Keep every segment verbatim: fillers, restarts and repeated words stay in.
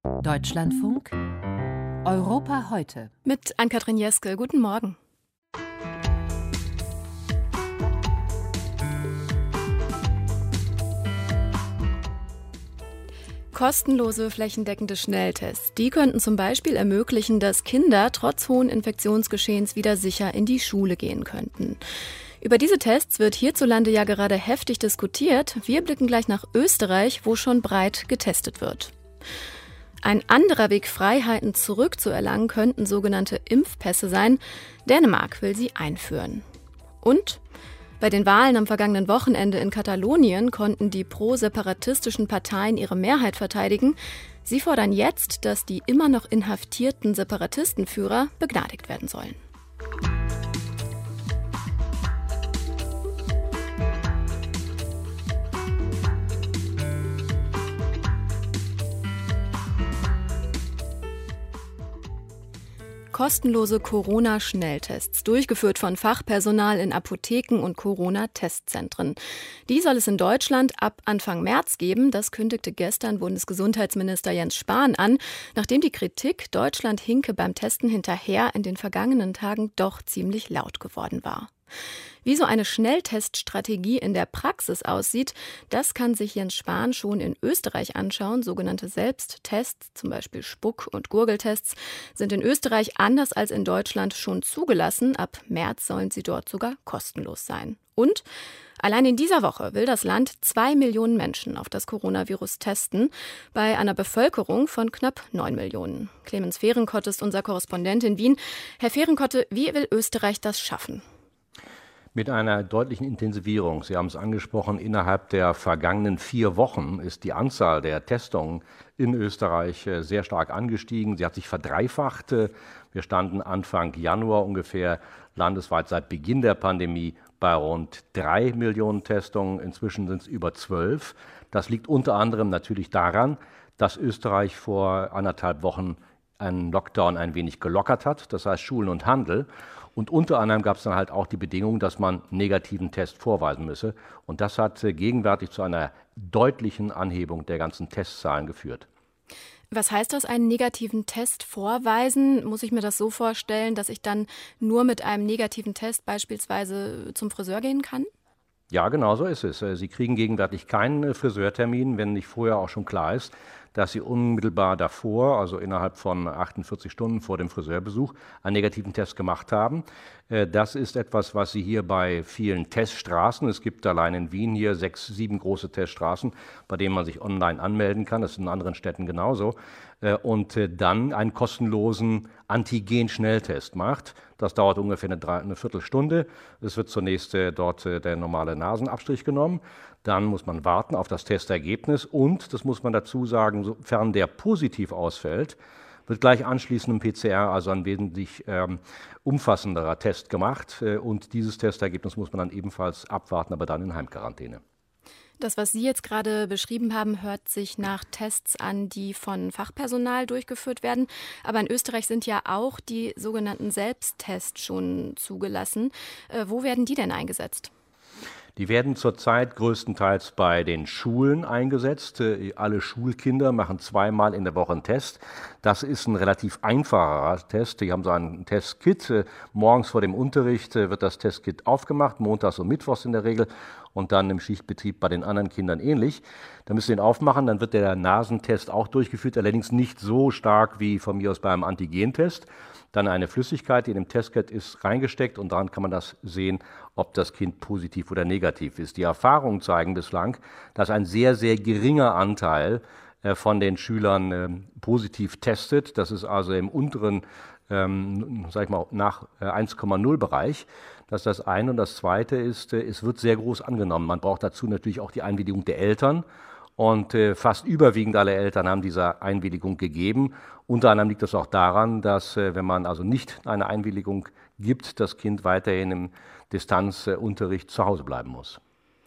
Deutschlandfunk Europa heute. Mit Ann-Kathrin Jeske. Guten Morgen. Kostenlose flächendeckende Schnelltests. Die könnten zum Beispiel ermöglichen, dass Kinder trotz hohen Infektionsgeschehens wieder sicher in die Schule gehen könnten. Über diese Tests wird hierzulande ja gerade heftig diskutiert. Wir blicken gleich nach Österreich, wo schon breit getestet wird. Ein anderer Weg, Freiheiten zurückzuerlangen, könnten sogenannte Impfpässe sein. Dänemark will sie einführen. Und bei den Wahlen am vergangenen Wochenende in Katalonien konnten die pro-separatistischen Parteien ihre Mehrheit verteidigen. Sie fordern jetzt, dass die immer noch inhaftierten Separatistenführer begnadigt werden sollen. Kostenlose Corona-Schnelltests, durchgeführt von Fachpersonal in Apotheken und Corona-Testzentren. Die soll es in Deutschland ab Anfang März geben. Das kündigte gestern Bundesgesundheitsminister Jens Spahn an, nachdem die Kritik, Deutschland hinke beim Testen hinterher, in den vergangenen Tagen doch ziemlich laut geworden war. Wie so eine Schnellteststrategie in der Praxis aussieht, das kann sich Jens Spahn schon in Österreich anschauen. Sogenannte Selbsttests, zum Beispiel Spuck- und Gurgeltests, sind in Österreich anders als in Deutschland schon zugelassen. Ab März sollen sie dort sogar kostenlos sein. Und allein in dieser Woche will das Land zwei Millionen Menschen auf das Coronavirus testen, bei einer Bevölkerung von knapp neun Millionen. Clemens Fehrenkott ist unser Korrespondent in Wien. Herr Fehrenkotte, wie will Österreich das schaffen? Mit einer deutlichen Intensivierung. Sie haben es angesprochen, innerhalb der vergangenen vier Wochen ist die Anzahl der Testungen in Österreich sehr stark angestiegen. Sie hat sich verdreifacht. Wir standen Anfang Januar ungefähr landesweit seit Beginn der Pandemie bei rund drei Millionen Testungen. Inzwischen sind es über zwölf. Das liegt unter anderem natürlich daran, dass Österreich vor anderthalb Wochen einen Lockdown ein wenig gelockert hat, das heißt Schulen und Handel. Und unter anderem gab es dann halt auch die Bedingung, dass man einen negativen Test vorweisen müsse. Und das hat gegenwärtig zu einer deutlichen Anhebung der ganzen Testzahlen geführt. Was heißt das, einen negativen Test vorweisen? Muss ich mir das so vorstellen, dass ich dann nur mit einem negativen Test beispielsweise zum Friseur gehen kann? Ja, genau so ist es. Sie kriegen gegenwärtig keinen Friseurtermin, wenn nicht vorher auch schon klar ist, dass Sie unmittelbar davor, also innerhalb von achtundvierzig Stunden vor dem Friseurbesuch, einen negativen Test gemacht haben. Das ist etwas, was Sie hier bei vielen Teststraßen, es gibt allein in Wien hier sechs, sieben große Teststraßen, bei denen man sich online anmelden kann, das ist in anderen Städten genauso, und dann einen kostenlosen Antigen-Schnelltest macht. Das dauert ungefähr eine, eine Viertelstunde. Es wird zunächst dort der normale Nasenabstrich genommen. Dann muss man warten auf das Testergebnis und, das muss man dazu sagen, sofern der positiv ausfällt, wird gleich anschließend im P C R, also ein wesentlich ähm, umfassenderer Test gemacht. Und dieses Testergebnis muss man dann ebenfalls abwarten, aber dann in Heimquarantäne. Das, was Sie jetzt gerade beschrieben haben, hört sich nach Tests an, die von Fachpersonal durchgeführt werden. Aber in Österreich sind ja auch die sogenannten Selbsttests schon zugelassen. Äh, wo werden die denn eingesetzt? Die werden zurzeit größtenteils bei den Schulen eingesetzt. Alle Schulkinder machen zweimal in der Woche einen Test. Das ist ein relativ einfacher Test. Die haben so ein Testkit. Morgens vor dem Unterricht wird das Testkit aufgemacht, montags und mittwochs in der Regel. Und dann im Schichtbetrieb bei den anderen Kindern ähnlich. Da müssen Sie ihn aufmachen, dann wird der Nasentest auch durchgeführt, allerdings nicht so stark wie von mir aus beim Antigentest. Dann eine Flüssigkeit, die in dem Testkit ist, reingesteckt und daran kann man das sehen, ob das Kind positiv oder negativ ist. Die Erfahrungen zeigen bislang, dass ein sehr, sehr geringer Anteil äh, von den Schülern äh, positiv testet. Das ist also im unteren, ähm, sag ich mal, nach äh, eins Komma null Bereich. Das ist das eine. Und das zweite ist, äh, es wird sehr groß angenommen. Man braucht dazu natürlich auch die Einwilligung der Eltern. Und äh, fast überwiegend alle Eltern haben diese Einwilligung gegeben. Unter anderem liegt das auch daran, dass, äh, wenn man also nicht eine Einwilligung gibt, das Kind weiterhin im Distanzunterricht zu Hause bleiben muss.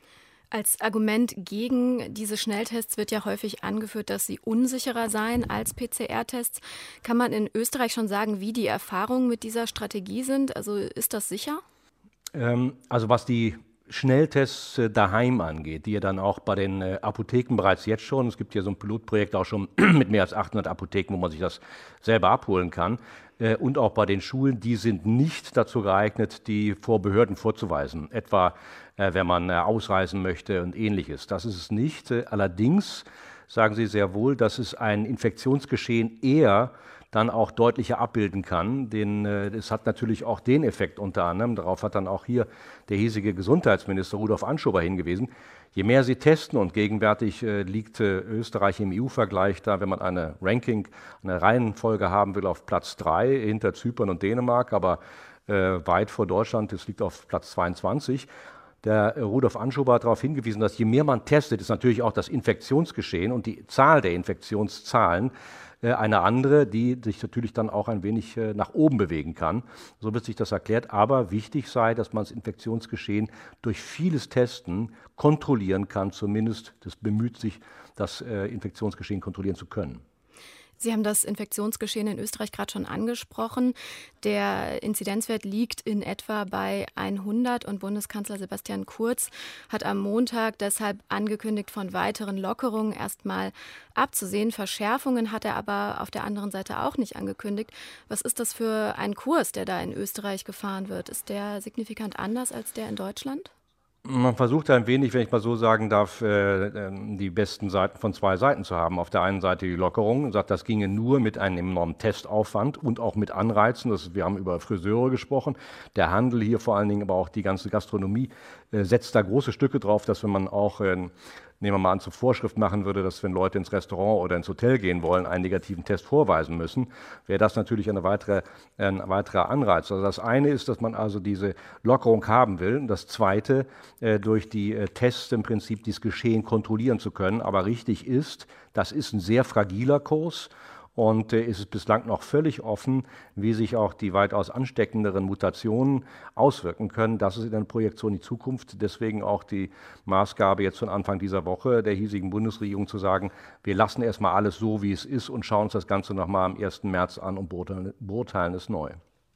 Als Argument gegen diese Schnelltests wird ja häufig angeführt, dass sie unsicherer seien als P C R-Tests. Kann man in Österreich schon sagen, wie die Erfahrungen mit dieser Strategie sind? Also ist das sicher? Ähm, also was die Schnelltests daheim angeht, die ja dann auch bei den Apotheken bereits jetzt schon, es gibt hier so ein Pilotprojekt auch schon mit mehr als achthundert Apotheken, wo man sich das selber abholen kann, und auch bei den Schulen, die sind nicht dazu geeignet, die vor Behörden vorzuweisen, etwa wenn man ausreisen möchte und Ähnliches. Das ist es nicht. Allerdings sagen Sie sehr wohl, dass es ein Infektionsgeschehen eher dann auch deutlicher abbilden kann. Denn es hat natürlich auch den Effekt unter anderem, darauf hat dann auch hier der hiesige Gesundheitsminister Rudolf Anschober hingewiesen, je mehr sie testen, und gegenwärtig äh, liegt äh, Österreich im E U-Vergleich da, wenn man eine Ranking, eine Reihenfolge haben will, auf Platz drei hinter Zypern und Dänemark, aber äh, weit vor Deutschland, es liegt auf Platz zweiundzwanzig. Der äh, Rudolf Anschober hat darauf hingewiesen, dass je mehr man testet, ist natürlich auch das Infektionsgeschehen und die Zahl der Infektionszahlen eine andere, die sich natürlich dann auch ein wenig nach oben bewegen kann. So wird sich das erklärt. Aber wichtig sei, dass man das Infektionsgeschehen durch vieles Testen kontrollieren kann. Zumindest das bemüht sich, das Infektionsgeschehen kontrollieren zu können. Sie haben das Infektionsgeschehen in Österreich gerade schon angesprochen. Der Inzidenzwert liegt in etwa bei hundert und Bundeskanzler Sebastian Kurz hat am Montag deshalb angekündigt, von weiteren Lockerungen erstmal abzusehen. Verschärfungen hat er aber auf der anderen Seite auch nicht angekündigt. Was ist das für ein Kurs, der da in Österreich gefahren wird? Ist der signifikant anders als der in Deutschland? Man versucht ein wenig, wenn ich mal so sagen darf, die besten Seiten von zwei Seiten zu haben. Auf der einen Seite die Lockerung, sagt, das ginge nur mit einem enormen Testaufwand und auch mit Anreizen. Das, wir haben über Friseure gesprochen. Der Handel hier vor allen Dingen, aber auch die ganze Gastronomie setzt da große Stücke drauf, dass wenn man auch, nehmen wir mal an, zur Vorschrift machen würde, dass wenn Leute ins Restaurant oder ins Hotel gehen wollen, einen negativen Test vorweisen müssen, wäre das natürlich eine weitere, ein weiterer Anreiz. Also das eine ist, dass man also diese Lockerung haben will. Und das zweite, durch die Tests im Prinzip dieses Geschehen kontrollieren zu können. Aber richtig ist, das ist ein sehr fragiler Kurs. Und äh, ist es bislang noch völlig offen, wie sich auch die weitaus ansteckenderen Mutationen auswirken können. Das ist in der Projektion die Zukunft. Deswegen auch die Maßgabe jetzt von Anfang dieser Woche der hiesigen Bundesregierung zu sagen, wir lassen erstmal alles so, wie es ist und schauen uns das Ganze nochmal am ersten März an und beurteilen, beurteilen es neu.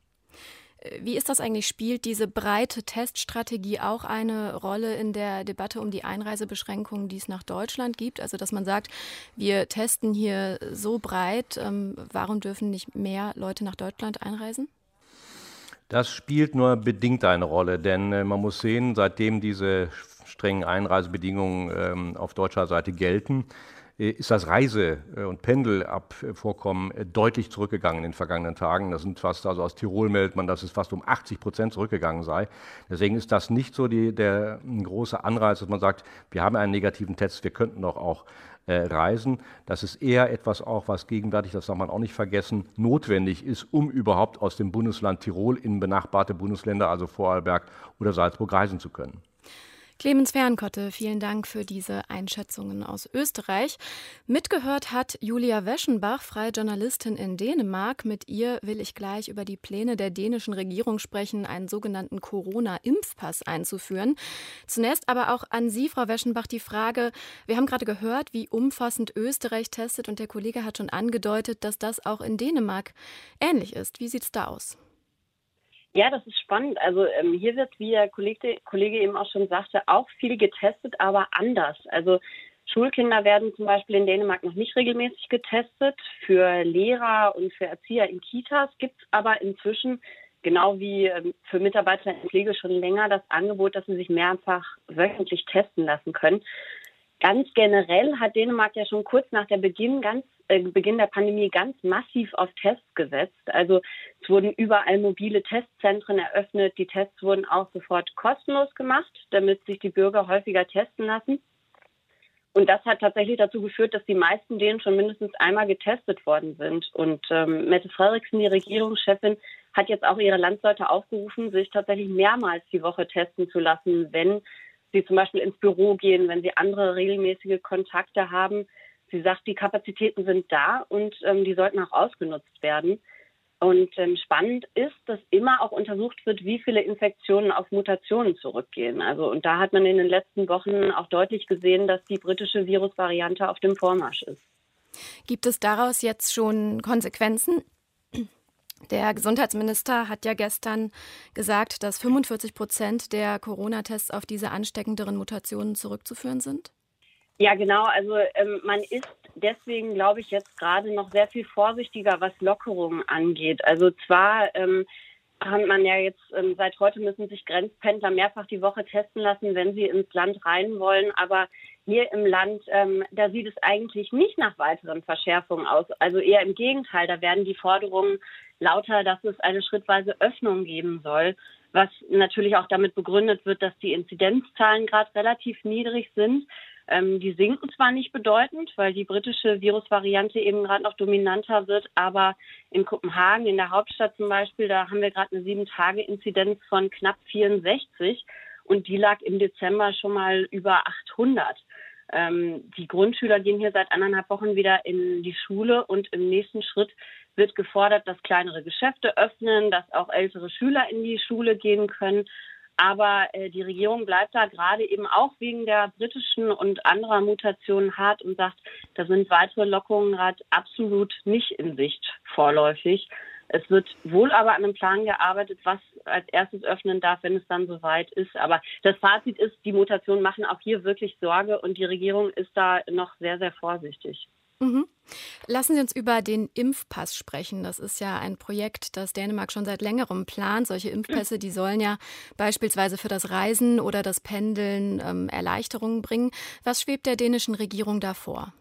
Wie ist das eigentlich? Spielt diese breite Teststrategie auch eine Rolle in der Debatte um die Einreisebeschränkungen, die es nach Deutschland gibt? Also, dass man sagt, wir testen hier so breit, ähm, warum dürfen nicht mehr Leute nach Deutschland einreisen? Das spielt nur bedingt eine Rolle, denn äh, man muss sehen, seitdem diese strengen Einreisebedingungen ähm, auf deutscher Seite gelten, ist das Reise- und Pendelabvorkommen deutlich zurückgegangen in den vergangenen Tagen. Das sind fast, also aus Tirol meldet man, dass es fast um achtzig Prozent zurückgegangen sei. Deswegen ist das nicht so die, der große Anreiz, dass man sagt, wir haben einen negativen Test, wir könnten doch auch äh, reisen. Das ist eher etwas auch, was gegenwärtig, das darf man auch nicht vergessen, notwendig ist, um überhaupt aus dem Bundesland Tirol in benachbarte Bundesländer, also Vorarlberg oder Salzburg, reisen zu können. Clemens Fernkotte, vielen Dank für diese Einschätzungen aus Österreich. Mitgehört hat Julia Weschenbach, freie Journalistin in Dänemark. Mit ihr will ich gleich über die Pläne der dänischen Regierung sprechen, einen sogenannten Corona-Impfpass einzuführen. Zunächst aber auch an Sie, Frau Weschenbach, die Frage, wir haben gerade gehört, wie umfassend Österreich testet und der Kollege hat schon angedeutet, dass das auch in Dänemark ähnlich ist. Wie sieht es da aus? Ja, das ist spannend. Also ähm, hier wird, wie der Kollege, Kollege eben auch schon sagte, auch viel getestet, aber anders. Also Schulkinder werden zum Beispiel in Dänemark noch nicht regelmäßig getestet. Für Lehrer und für Erzieher in Kitas gibt es aber inzwischen, genau wie ähm, für Mitarbeiter in Pflege schon länger, das Angebot, dass sie sich mehrfach wöchentlich testen lassen können. Ganz generell hat Dänemark ja schon kurz nach der Beginn, ganz, äh, Beginn der Pandemie ganz massiv auf Tests gesetzt. Also es wurden überall mobile Testzentren eröffnet. Die Tests wurden auch sofort kostenlos gemacht, damit sich die Bürger häufiger testen lassen. Und das hat tatsächlich dazu geführt, dass die meisten Dänen schon mindestens einmal getestet worden sind. Und ähm, Mette Frederiksen, die Regierungschefin, hat jetzt auch ihre Landsleute aufgerufen, sich tatsächlich mehrmals die Woche testen zu lassen, wenn sie zum Beispiel ins Büro gehen, wenn sie andere regelmäßige Kontakte haben. Sie sagt, die Kapazitäten sind da und ähm, die sollten auch ausgenutzt werden. Und ähm, spannend ist, dass immer auch untersucht wird, wie viele Infektionen auf Mutationen zurückgehen. Also und da hat man in den letzten Wochen auch deutlich gesehen, dass die britische Virusvariante auf dem Vormarsch ist. Gibt es daraus jetzt schon Konsequenzen? Der Gesundheitsminister hat ja gestern gesagt, dass fünfundvierzig Prozent der Corona-Tests auf diese ansteckenderen Mutationen zurückzuführen sind. Ja, genau. Also ähm, man ist deswegen, glaube ich, jetzt gerade noch sehr viel vorsichtiger, was Lockerungen angeht. Also zwar ähm, hat man ja jetzt, ähm, seit heute müssen sich Grenzpendler mehrfach die Woche testen lassen, wenn sie ins Land rein wollen. Aber hier im Land, ähm, da sieht es eigentlich nicht nach weiteren Verschärfungen aus. Also eher im Gegenteil, da werden die Forderungen lauter, dass es eine schrittweise Öffnung geben soll, was natürlich auch damit begründet wird, dass die Inzidenzzahlen gerade relativ niedrig sind. Ähm, die sinken zwar nicht bedeutend, weil die britische Virusvariante eben gerade noch dominanter wird, aber in Kopenhagen, in der Hauptstadt zum Beispiel, da haben wir gerade eine sieben-Tage-Inzidenz von knapp vierundsechzig und die lag im Dezember schon mal über achthundert. Ähm, die Grundschüler gehen hier seit anderthalb Wochen wieder in die Schule und im nächsten Schritt wird gefordert, dass kleinere Geschäfte öffnen, dass auch ältere Schüler in die Schule gehen können. Aber äh, die Regierung bleibt da gerade eben auch wegen der britischen und anderer Mutationen hart und sagt, da sind weitere Lockerungen gerade absolut nicht in Sicht vorläufig. Es wird wohl aber an einem Plan gearbeitet, was als erstes öffnen darf, wenn es dann soweit ist. Aber das Fazit ist, die Mutationen machen auch hier wirklich Sorge und die Regierung ist da noch sehr, sehr vorsichtig. Mhm. Lassen Sie uns über den Impfpass sprechen. Das ist ja ein Projekt, das Dänemark schon seit längerem plant. Solche Impfpässe, die sollen ja beispielsweise für das Reisen oder das Pendeln ähm, Erleichterungen bringen. Was schwebt der dänischen Regierung da vor?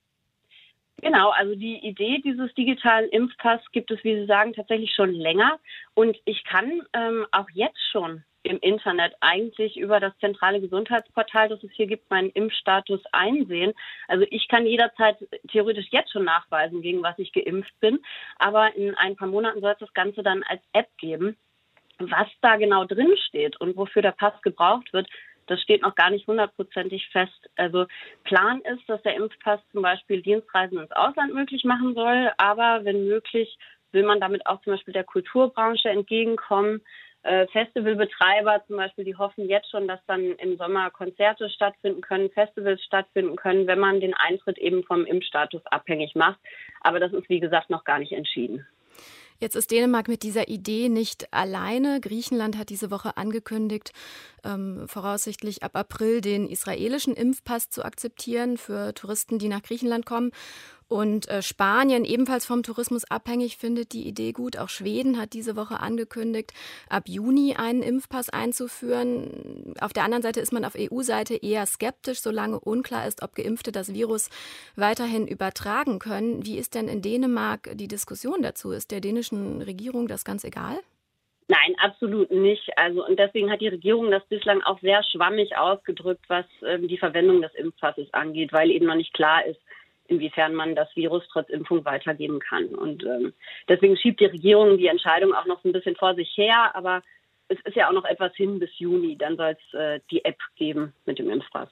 Genau, also die Idee dieses digitalen Impfpass gibt es, wie Sie sagen, tatsächlich schon länger. Und ich kann ähm, auch jetzt schon im Internet eigentlich über das zentrale Gesundheitsportal, das es hier gibt, meinen Impfstatus einsehen. Also ich kann jederzeit theoretisch jetzt schon nachweisen, gegen was ich geimpft bin. Aber in ein paar Monaten soll es das Ganze dann als App geben. Was da genau drin steht und wofür der Pass gebraucht wird, das steht noch gar nicht hundertprozentig fest. Also Plan ist, dass der Impfpass zum Beispiel Dienstreisen ins Ausland möglich machen soll. Aber wenn möglich, will man damit auch zum Beispiel der Kulturbranche entgegenkommen. Äh, Festivalbetreiber zum Beispiel, die hoffen jetzt schon, dass dann im Sommer Konzerte stattfinden können, Festivals stattfinden können, wenn man den Eintritt eben vom Impfstatus abhängig macht. Aber das ist, wie gesagt, noch gar nicht entschieden. Jetzt ist Dänemark mit dieser Idee nicht alleine. Griechenland hat diese Woche angekündigt, ähm, voraussichtlich ab April den israelischen Impfpass zu akzeptieren für Touristen, die nach Griechenland kommen. Und äh, Spanien, ebenfalls vom Tourismus abhängig, findet die Idee gut. Auch Schweden hat diese Woche angekündigt, ab Juni einen Impfpass einzuführen. Auf der anderen Seite ist man auf E U-Seite eher skeptisch, solange unklar ist, ob Geimpfte das Virus weiterhin übertragen können. Wie ist denn in Dänemark die Diskussion dazu? Ist der dänischen Regierung das ganz egal? Nein, absolut nicht. Also und deswegen hat die Regierung das bislang auch sehr schwammig ausgedrückt, was ähm, die Verwendung des Impfpasses angeht, weil eben noch nicht klar ist, inwiefern man das Virus trotz Impfung weitergeben kann. Und ähm, deswegen schiebt die Regierung die Entscheidung auch noch so ein bisschen vor sich her. Aber es ist ja auch noch etwas hin bis Juni. Dann soll es äh, die App geben mit dem Impfpass.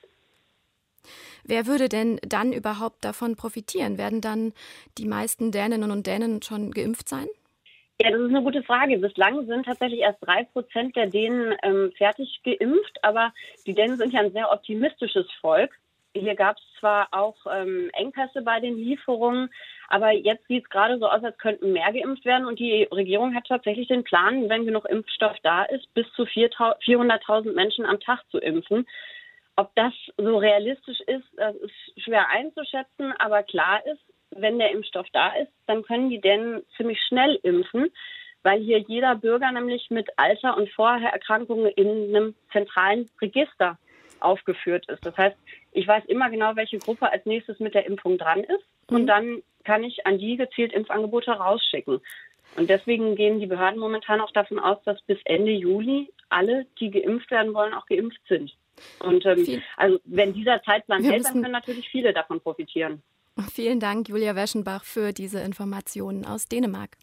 Wer würde denn dann überhaupt davon profitieren? Werden dann die meisten Däninnen und Dänen schon geimpft sein? Ja, das ist eine gute Frage. Bislang sind tatsächlich erst drei Prozent der Dänen ähm, fertig geimpft. Aber die Dänen sind ja ein sehr optimistisches Volk. Hier gab es zwar auch ähm, Engpässe bei den Lieferungen, aber jetzt sieht es gerade so aus, als könnten mehr geimpft werden. Und die Regierung hat tatsächlich den Plan, wenn genug Impfstoff da ist, bis zu vierhunderttausend Menschen am Tag zu impfen. Ob das so realistisch ist, das ist schwer einzuschätzen. Aber klar ist, wenn der Impfstoff da ist, dann können die Dänen ziemlich schnell impfen, weil hier jeder Bürger nämlich mit Alter und Vorerkrankungen in einem zentralen Register aufgeführt ist. Das heißt, ich weiß immer genau, welche Gruppe als nächstes mit der Impfung dran ist und mhm. dann kann ich an die gezielt Impfangebote rausschicken. Und deswegen gehen die Behörden momentan auch davon aus, dass bis Ende Juli alle, die geimpft werden wollen, auch geimpft sind. Und ähm, also wenn dieser Zeitplan Wir hält, dann können natürlich viele davon profitieren. Vielen Dank, Julia Weschenbach, für diese Informationen aus Dänemark.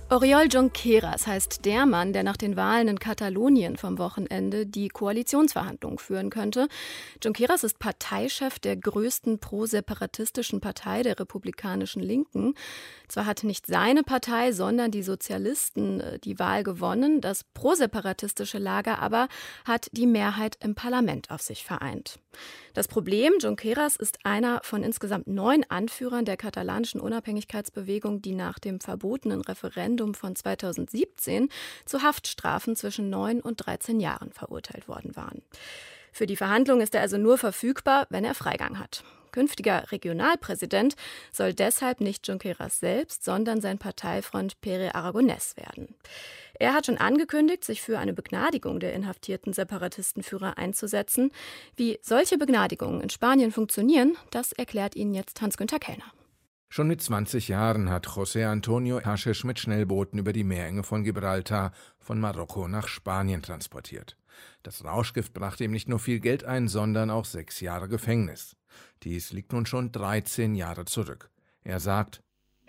Oriol Junqueras heißt der Mann, der nach den Wahlen in Katalonien vom Wochenende die Koalitionsverhandlungen führen könnte. Junqueras ist Parteichef der größten pro-separatistischen Partei der republikanischen Linken. Zwar hat nicht seine Partei, sondern die Sozialisten die Wahl gewonnen. Das pro-separatistische Lager aber hat die Mehrheit im Parlament auf sich vereint. Das Problem, Junqueras ist einer von insgesamt neun Anführern der katalanischen Unabhängigkeitsbewegung, die nach dem verbotenen Referendum von zweitausendsiebzehn zu Haftstrafen zwischen neun und dreizehn Jahren verurteilt worden waren. Für die Verhandlung ist er also nur verfügbar, wenn er Freigang hat. Künftiger Regionalpräsident soll deshalb nicht Junqueras selbst, sondern sein Parteifreund Pere Aragonès werden. Er hat schon angekündigt, sich für eine Begnadigung der inhaftierten Separatistenführer einzusetzen. Wie solche Begnadigungen in Spanien funktionieren, das erklärt Ihnen jetzt Hans-Günther Kellner. Schon mit zwanzig Jahren hat José Antonio Haschisch mit Schnellbooten über die Meerenge von Gibraltar von Marokko nach Spanien transportiert. Das Rauschgift brachte ihm nicht nur viel Geld ein, sondern auch sechs Jahre Gefängnis. Dies liegt nun schon dreizehn Jahre zurück. Er sagt: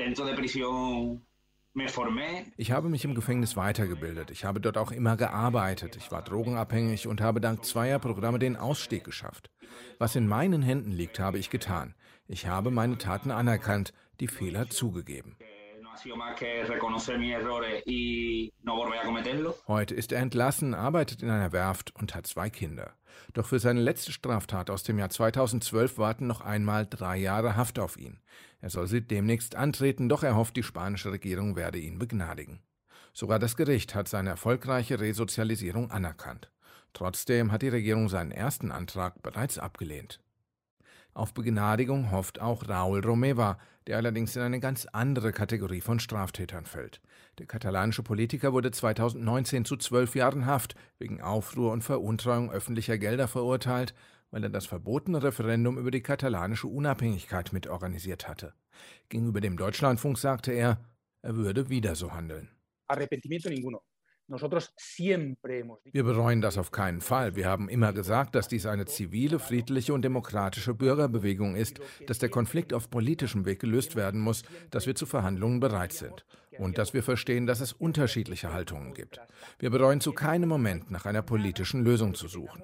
Ich habe mich im Gefängnis weitergebildet. Ich habe dort auch immer gearbeitet. Ich war drogenabhängig und habe dank zweier Programme den Ausstieg geschafft. Was in meinen Händen liegt, habe ich getan. Ich habe meine Taten anerkannt, die Fehler zugegeben. Heute ist er entlassen, arbeitet in einer Werft und hat zwei Kinder. Doch für seine letzte Straftat aus dem Jahr zweitausendzwölf warten noch einmal drei Jahre Haft auf ihn. Er soll sie demnächst antreten, doch er hofft, die spanische Regierung werde ihn begnadigen. Sogar das Gericht hat seine erfolgreiche Resozialisierung anerkannt. Trotzdem hat die Regierung seinen ersten Antrag bereits abgelehnt. Auf Begnadigung hofft auch Raúl Romeva, der allerdings in eine ganz andere Kategorie von Straftätern fällt. Der katalanische Politiker wurde zweitausendneunzehn zu zwölf Jahren Haft wegen Aufruhr und Veruntreuung öffentlicher Gelder verurteilt, weil er das verbotene Referendum über die katalanische Unabhängigkeit mitorganisiert hatte. Gegenüber dem Deutschlandfunk sagte er, er würde wieder so handeln. Arrepentimiento ninguno. Wir bereuen das auf keinen Fall. Wir haben immer gesagt, dass dies eine zivile, friedliche und demokratische Bürgerbewegung ist, dass der Konflikt auf politischem Weg gelöst werden muss, dass wir zu Verhandlungen bereit sind und dass wir verstehen, dass es unterschiedliche Haltungen gibt. Wir bereuen zu keinem Moment, nach einer politischen Lösung zu suchen.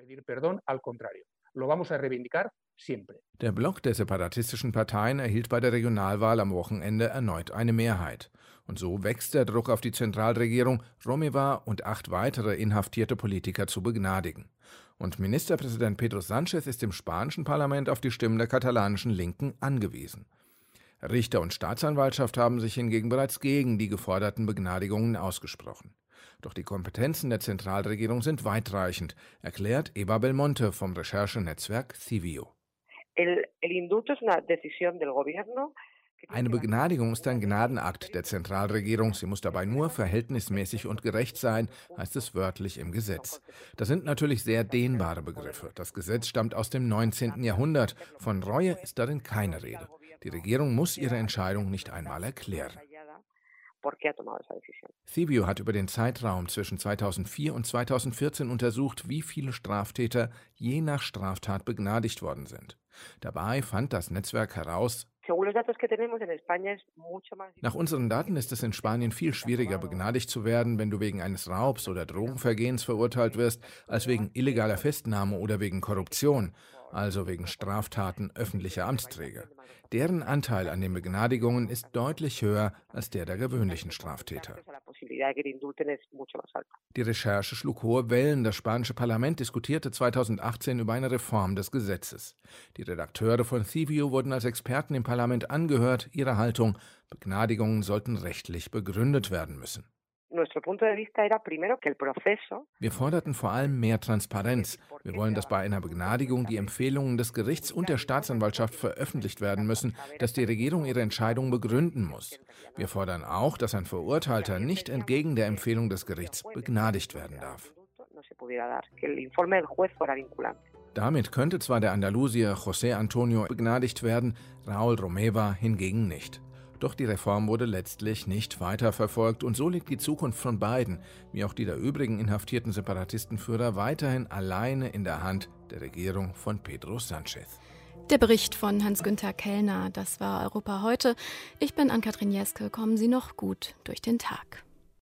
Der Block der separatistischen Parteien erhielt bei der Regionalwahl am Wochenende erneut eine Mehrheit. Und so wächst der Druck auf die Zentralregierung, Romeva und acht weitere inhaftierte Politiker zu begnadigen. Und Ministerpräsident Pedro Sánchez ist im spanischen Parlament auf die Stimmen der katalanischen Linken angewiesen. Richter und Staatsanwaltschaft haben sich hingegen bereits gegen die geforderten Begnadigungen ausgesprochen. Doch die Kompetenzen der Zentralregierung sind weitreichend, erklärt Eva Belmonte vom Recherchenetzwerk Civio. El, el indulto es una decisión del gobierno. Eine Begnadigung ist ein Gnadenakt der Zentralregierung. Sie muss dabei nur verhältnismäßig und gerecht sein, heißt es wörtlich im Gesetz. Das sind natürlich sehr dehnbare Begriffe. Das Gesetz stammt aus dem neunzehnten Jahrhundert. Von Reue ist darin keine Rede. Die Regierung muss ihre Entscheidung nicht einmal erklären. Civio hat über den Zeitraum zwischen zweitausendvier und zweitausendvierzehn untersucht, wie viele Straftäter je nach Straftat begnadigt worden sind. Dabei fand das Netzwerk heraus: Nach unseren Daten ist es in Spanien viel schwieriger, begnadigt zu werden, wenn du wegen eines Raubs oder Drogenvergehens verurteilt wirst, als wegen illegaler Festnahme oder wegen Korruption, also wegen Straftaten öffentlicher Amtsträger. Deren Anteil an den Begnadigungen ist deutlich höher als der der gewöhnlichen Straftäter. Die Recherche schlug hohe Wellen. Das spanische Parlament diskutierte zweitausendachtzehn über eine Reform des Gesetzes. Die Redakteure von Civio wurden als Experten im Parlament angehört. Ihre Haltung: Begnadigungen sollten rechtlich begründet werden müssen. Wir forderten vor allem mehr Transparenz. Wir wollen, dass bei einer Begnadigung die Empfehlungen des Gerichts und der Staatsanwaltschaft veröffentlicht werden müssen, dass die Regierung ihre Entscheidung begründen muss. Wir fordern auch, dass ein Verurteilter nicht entgegen der Empfehlung des Gerichts begnadigt werden darf. Damit könnte zwar der Andalusier José Antonio begnadigt werden, Raúl Romeva hingegen nicht. Doch die Reform wurde letztlich nicht weiterverfolgt und so liegt die Zukunft von beiden, wie auch die der übrigen inhaftierten Separatistenführer, weiterhin alleine in der Hand der Regierung von Pedro Sánchez. Der Bericht von Hans-Günther Kellner, das war Europa heute. Ich bin Ann-Kathrin Jeske. Kommen Sie noch gut durch den Tag.